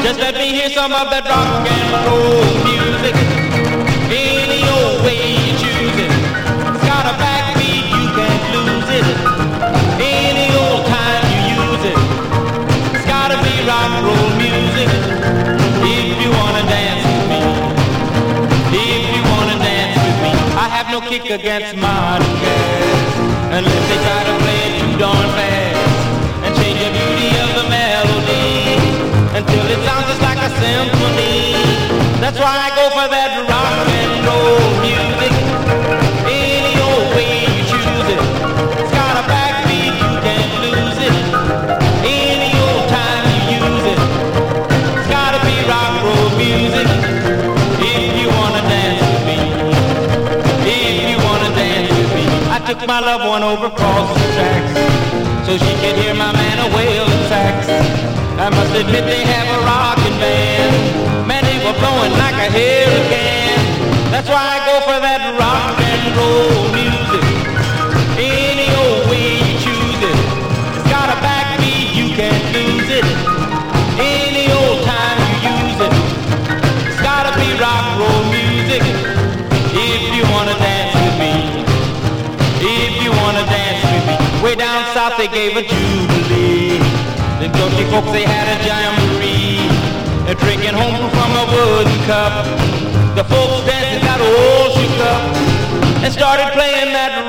Just let me hear some of that rock and roll music. Any old way you choose it. It's got a backbeat, you can't lose it. Any old time you use it. It's gotta be rock and roll music. If you wanna dance with me. If you wanna dance with me. I have no kick against modern jazz, unless they try to play it too darn fast and change the beauty of the melody until it sounds just like a symphony. That's why I go for that rock and roll music. Any old way you choose it. It's got a backbeat, you can't lose it. Any old time you use it. It's gotta be rock and roll music. If you wanna dance with me. If you wanna dance with me. I took my loved one over across the tracks so she could hear my man a wailing sax. I must admit they have a rockin' band. Man, they were blowing like a hurricane. That's why I go for that rock and roll music. Any old way you choose it. It's got a backbeat, you can't lose it. Any old time you use it. It's gotta be rock and roll music. If you wanna dance with me. If you wanna dance with me. Way down south they gave a jubilee. The country folks, they had a jamboree. They're drinking home from a wooden cup. The folks dancing got all shook up and started playing that